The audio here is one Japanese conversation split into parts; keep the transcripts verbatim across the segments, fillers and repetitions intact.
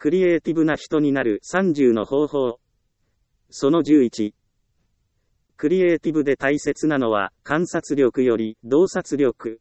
クリエイティブな人になるさんじゅうの方法。そのじゅういち。クリエイティブで大切なのは観察力より洞察力。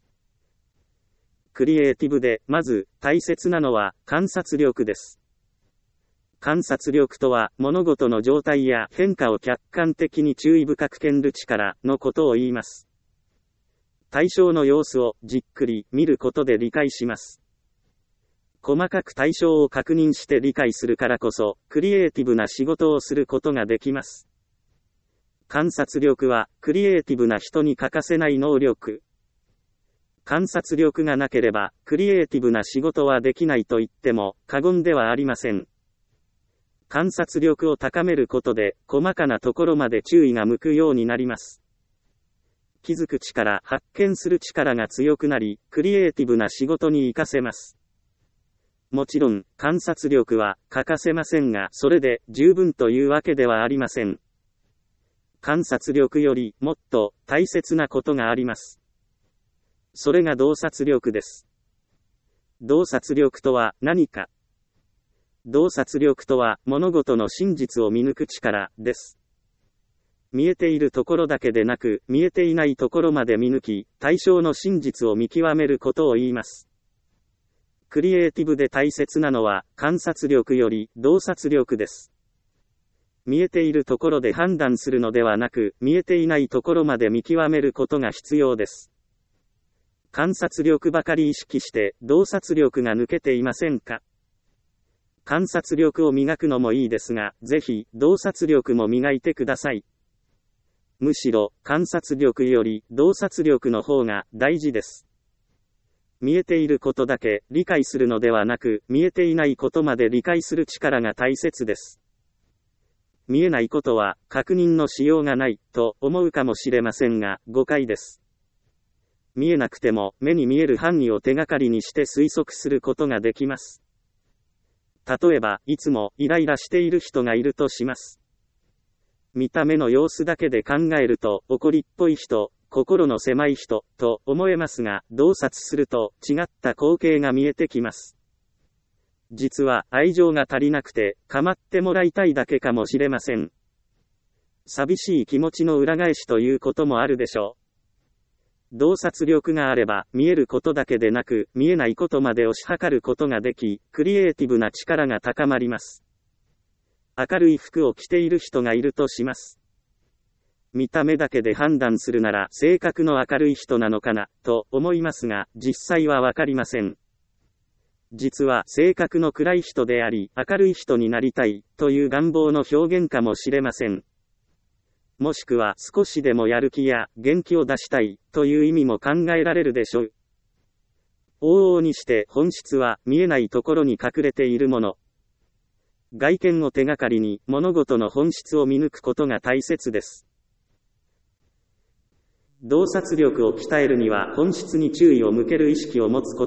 クリエイティブでまず大切なのは観察力です。観察力とは物事の状態や変化を客観的に注意深く見る力のことを言います。対象の様子をじっくり見ることで理解します。細かく対象を確認して理解するからこそ、クリエイティブな仕事をすることができます。観察力は、クリエイティブな人に欠かせない能力。観察力がなければ、クリエイティブな仕事はできないと言っても、過言ではありません。観察力を高めることで、細かなところまで注意が向くようになります。気づく力、発見する力が強くなり、クリエイティブな仕事に活かせます。もちろん、観察力は欠かせませんが、それで十分というわけではありません。観察力よりもっと大切なことがあります。それが洞察力です。洞察力とは何か。洞察力とは物事の真実を見抜く力です。見えているところだけでなく、見えていないところまで見抜き、対象の真実を見極めることを言います。クリエイティブで大切なのは、観察力より洞察力です。見えているところで判断するのではなく、見えていないところまで見極めることが必要です。観察力ばかり意識して、洞察力が抜けていませんか？観察力を磨くのもいいですが、ぜひ、洞察力も磨いてください。むしろ、観察力より洞察力の方が大事です。見えていることだけ理解するのではなく、見えていないことまで理解する力が大切です。見えないことは確認のしようがないと思うかもしれませんが、誤解です。見えなくても目に見える範囲を手がかりにして推測することができます。例えば、いつもイライラしている人がいるとします。見た目の様子だけで考えると、怒りっぽい人、心の狭い人、と思えますが、洞察すると、違った光景が見えてきます。実は、愛情が足りなくて、構ってもらいたいだけかもしれません。寂しい気持ちの裏返しということもあるでしょう。洞察力があれば、見えることだけでなく、見えないことまで推し量ることができ、クリエイティブな力が高まります。明るい服を着ている人がいるとします。見た目だけで判断するなら性格の明るい人なのかな、と思いますが、実際はわかりません。実は性格の暗い人であり、明るい人になりたい、という願望の表現かもしれません。もしくは少しでもやる気や元気を出したい、という意味も考えられるでしょう。往々にして本質は見えないところに隠れているもの。外見を手がかりに物事の本質を見抜くことが大切です。洞察力を鍛えるには本質に注意を向ける意識を持つこと。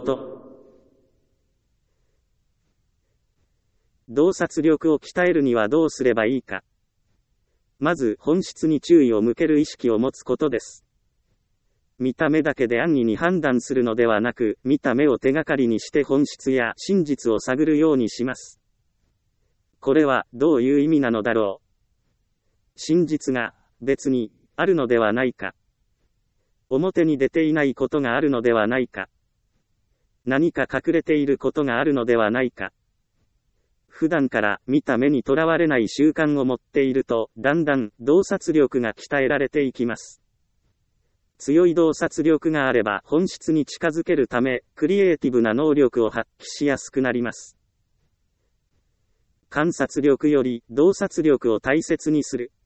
洞察力を鍛えるにはどうすればいいか。まず本質に注意を向ける意識を持つことです。見た目だけで安易に判断するのではなく、見た目を手がかりにして本質や真実を探るようにします。これはどういう意味なのだろう。真実が別にあるのではないか。表に出ていないことがあるのではないか。何か隠れていることがあるのではないか。普段から見た目にとらわれない習慣を持っていると、だんだん洞察力が鍛えられていきます。強い洞察力があれば本質に近づけるため、クリエイティブな能力を発揮しやすくなります。観察力より洞察力を大切にする。